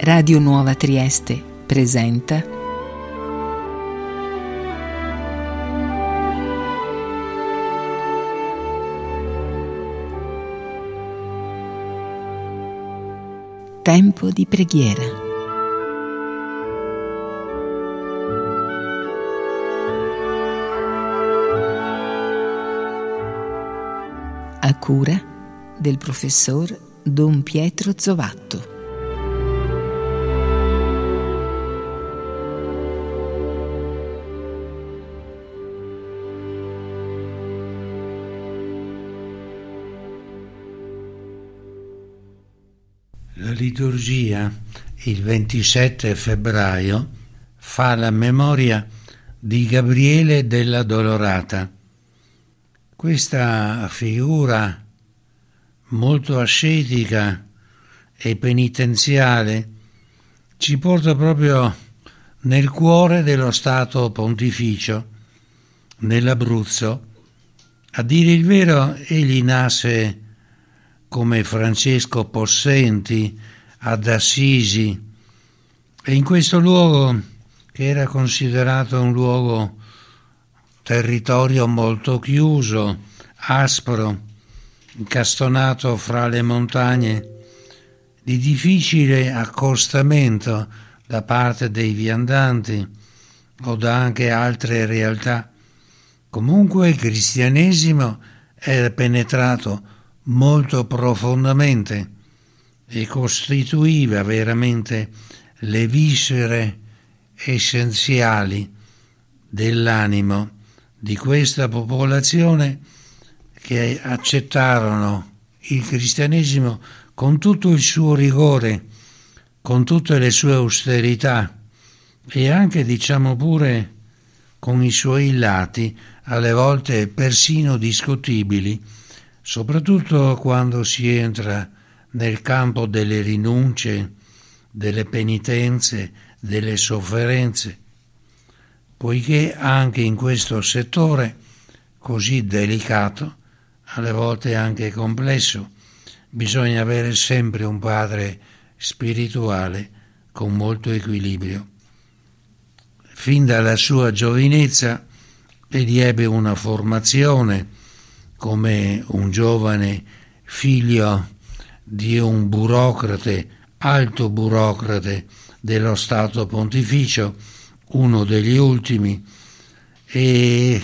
Radio Nuova Trieste presenta Tempo di preghiera. A cura del professor Don Pietro Zovatto. La liturgia, il 27 febbraio, fa la memoria di Gabriele della Dolorata. Questa figura molto ascetica e penitenziale ci porta proprio nel cuore dello Stato Pontificio, nell'Abruzzo. A dire il vero, egli nasce come Francesco Possenti ad Assisi, e in questo luogo, che era considerato un luogo, territorio molto chiuso, aspro, incastonato fra le montagne, di difficile accostamento da parte dei viandanti o da anche altre realtà, comunque il cristianesimo era penetrato molto profondamente e costituiva veramente le viscere essenziali dell'animo di questa popolazione, che accettarono il cristianesimo con tutto il suo rigore, con tutte le sue austerità e anche, diciamo pure, con i suoi lati alle volte persino discutibili, soprattutto quando si entra nel campo delle rinunce, delle penitenze, delle sofferenze, poiché anche in questo settore così delicato, alle volte anche complesso, bisogna avere sempre un padre spirituale con molto equilibrio. Fin dalla sua giovinezza egli ebbe una formazione come un giovane figlio di un burocrate, alto burocrate dello Stato Pontificio, uno degli ultimi, e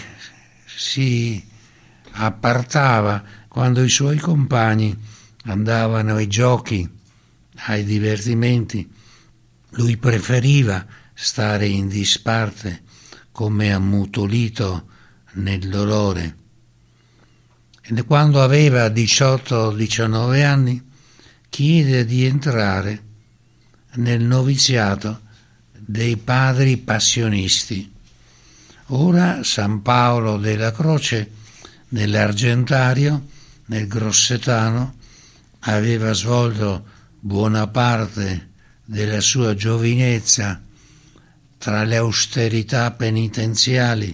si appartava quando i suoi compagni andavano ai giochi, ai divertimenti. Lui preferiva stare in disparte, come ammutolito nel dolore. E quando aveva 18-19 anni chiede di entrare nel noviziato dei padri passionisti. Ora San Paolo della Croce, nell'Argentario, nel Grossetano, aveva svolto buona parte della sua giovinezza tra le austerità penitenziali,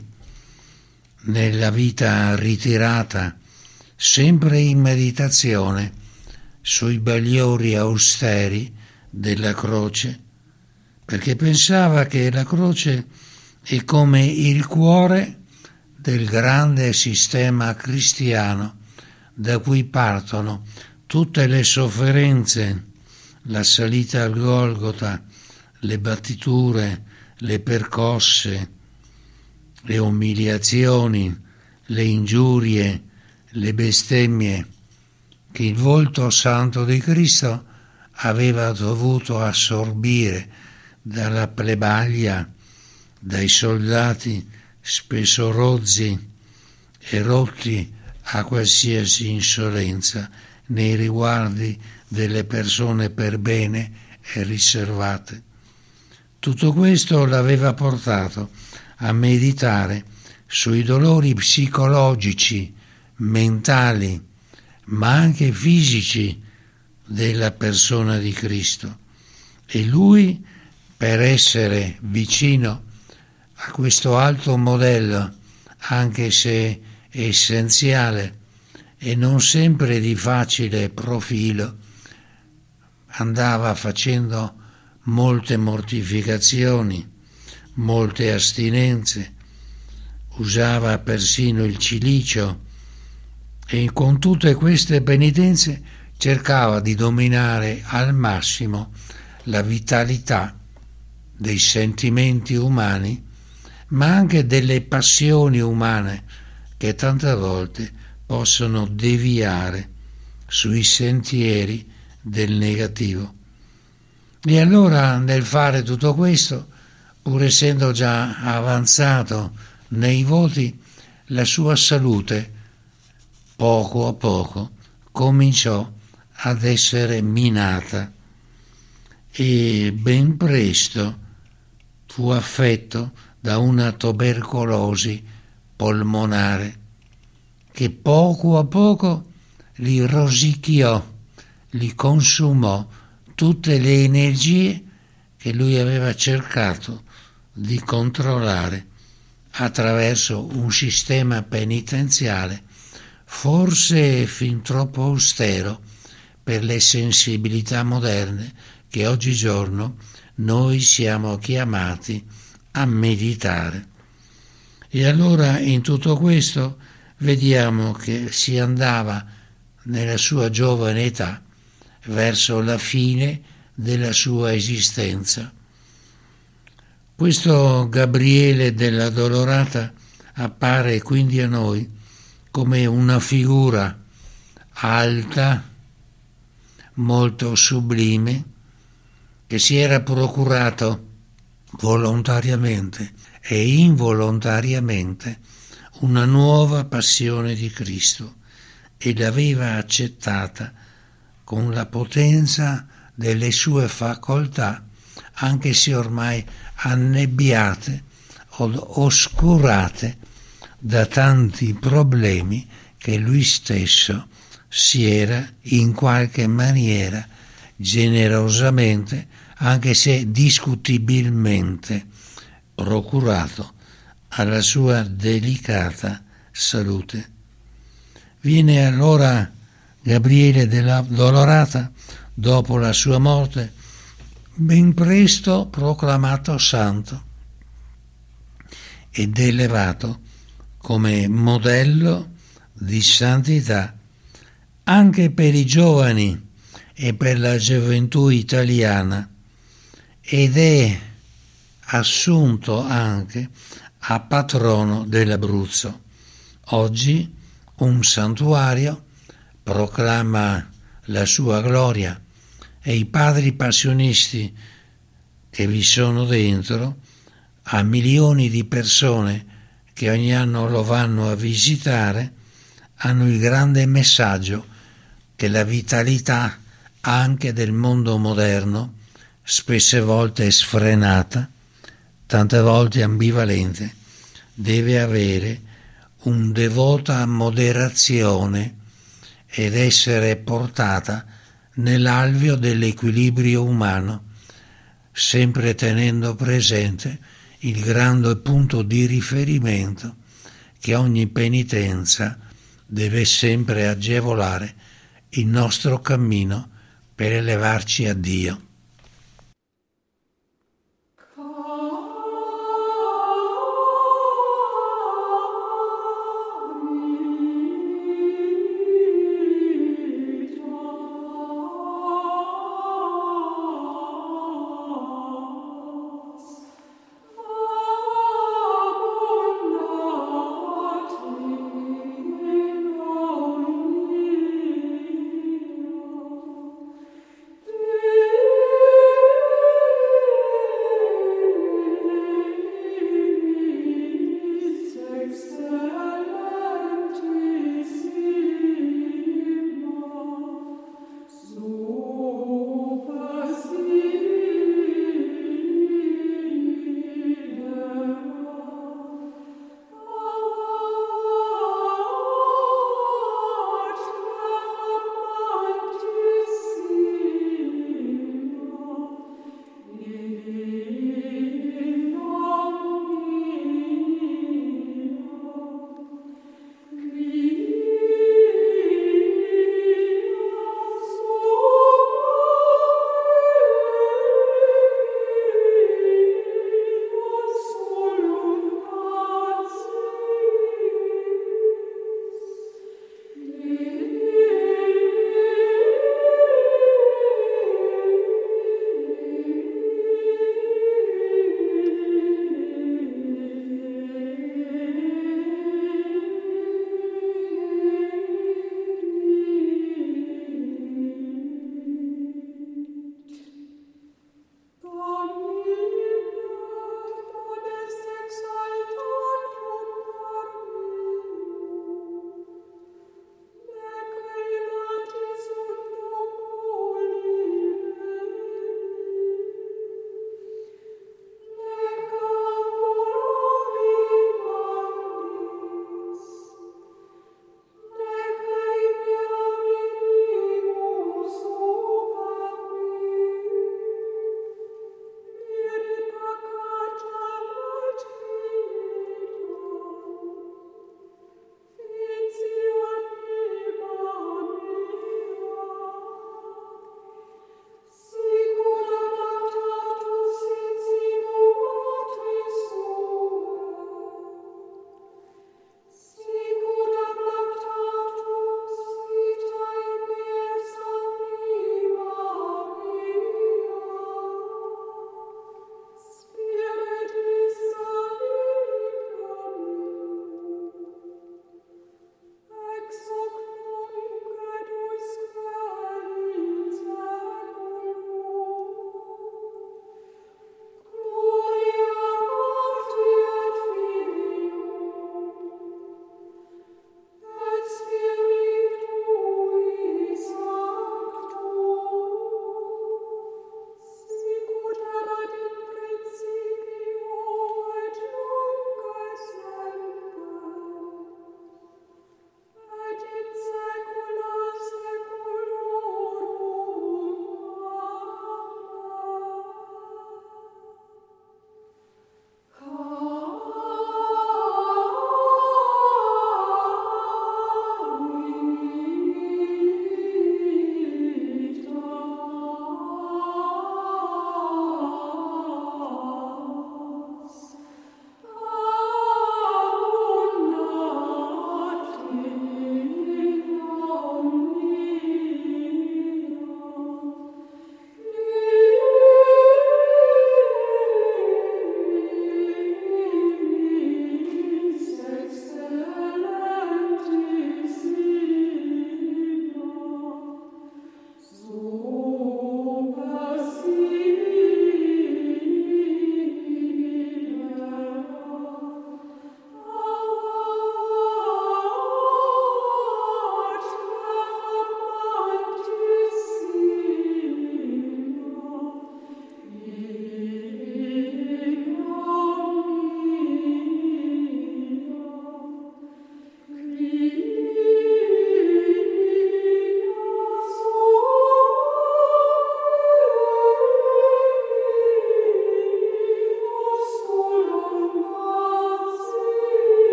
nella vita ritirata, sempre in meditazione sui bagliori austeri della croce, perché pensava che la croce è come il cuore del grande sistema cristiano da cui partono tutte le sofferenze, la salita al Golgota, le battiture, le percosse, le umiliazioni, le ingiurie, le bestemmie che il volto santo di Cristo aveva dovuto assorbire dalla plebaglia, dai soldati spesso rozzi e rotti a qualsiasi insolenza nei riguardi delle persone per bene e riservate. Tutto questo l'aveva portato a meditare sui dolori psicologici, mentali, ma anche fisici della persona di Cristo. E lui, per essere vicino a questo alto modello, anche se essenziale e non sempre di facile profilo, andava facendo molte mortificazioni, molte astinenze, usava persino il cilicio e con tutte queste penitenze cercava di dominare al massimo la vitalità dei sentimenti umani, ma anche delle passioni umane che tante volte possono deviare sui sentieri del negativo. E allora, nel fare tutto questo, pur essendo già avanzato nei voti, la sua salute poco a poco cominciò ad essere minata e ben presto fu affetto da una tubercolosi polmonare che poco a poco gli rosicchiò, gli consumò tutte le energie che lui aveva cercato di controllare attraverso un sistema penitenziale forse fin troppo austero per le sensibilità moderne che oggigiorno noi siamo chiamati a meditare. E allora in tutto questo vediamo che si andava nella sua giovane età verso la fine della sua esistenza. Questo Gabriele della Dolorata appare quindi a noi come una figura alta, molto sublime, che si era procurato volontariamente e involontariamente una nuova passione di Cristo e l'aveva accettata con la potenza delle sue facoltà, anche se ormai annebbiate o oscurate da tanti problemi che lui stesso si era in qualche maniera generosamente, anche se discutibilmente, procurato alla sua delicata salute. Viene allora Gabriele della Dolorata, dopo la sua morte, ben presto proclamato santo ed elevato come modello di santità anche per i giovani e per la gioventù italiana, ed è assunto anche a patrono dell'Abruzzo. Oggi un santuario proclama la sua gloria e i padri passionisti che vi sono dentro, a milioni di persone che ogni anno lo vanno a visitare, hanno il grande messaggio che la vitalità anche del mondo moderno, spesse volte sfrenata, tante volte ambivalente, deve avere un devota moderazione ed essere portata nell'alveo dell'equilibrio umano, sempre tenendo presente il grande punto di riferimento che ogni penitenza deve sempre agevolare il nostro cammino per elevarci a Dio.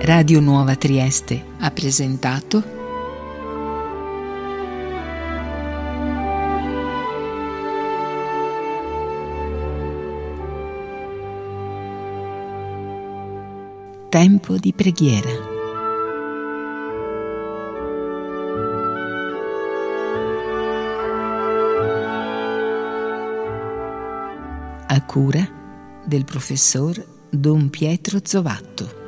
Radio Nuova Trieste ha presentato Tempo di preghiera. A cura del professor Don Pietro Zovatto.